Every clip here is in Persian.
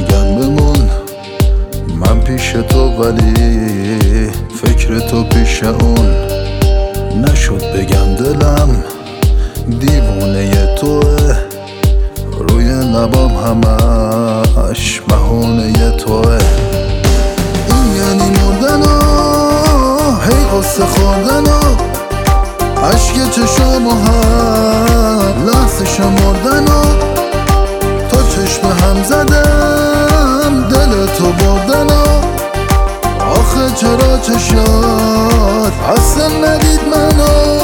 بگم بمون، من پیش تو ولی فکر تو پیش اون. نشد بگم دلم دیوونه توه، روی لبام همش بهونه توه. این یعنی مردن هی قصه خوردن عشق چشام هم لحظه شمردن تا چشم هم زدم دل تو بردن آخه چرا چشات اصلا ندید منو.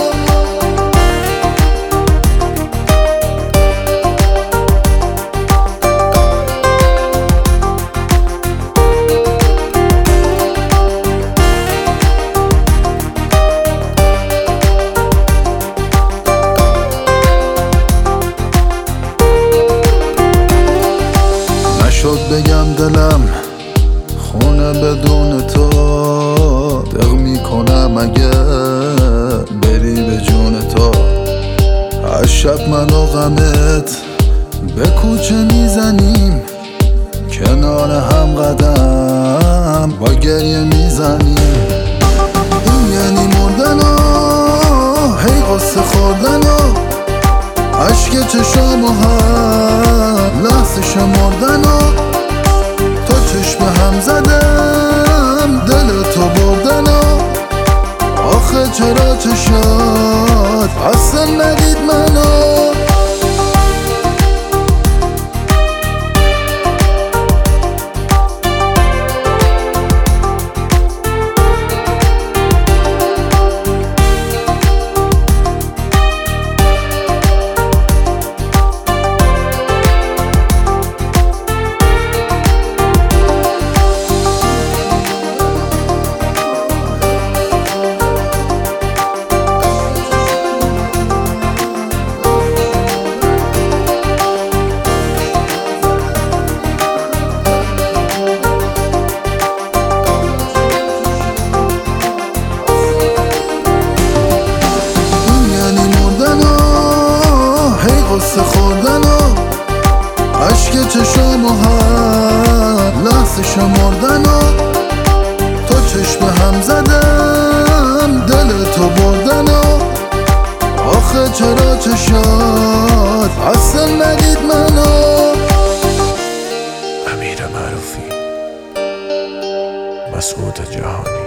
شد بگم دلم خونه بدون تو، دق میکنم اگه بری به جون تو. هر شب من و غمت به کوچه میزنیم، کنار هم قدم با گریه میزنیم. این یعنی مردن هی قصه خوردن عشق چشام هم لحظه شمردن تا چشم هم زدم دل تو بردن آخه چرا چشات اصلا ندید منو. قصه خوردن عشق چشام هم لحظه شمردن تا چشم هم زدم دل تو بردن آخه چرا چشات اصلا ندید منو. امیر معروفی، مسعود جهانی.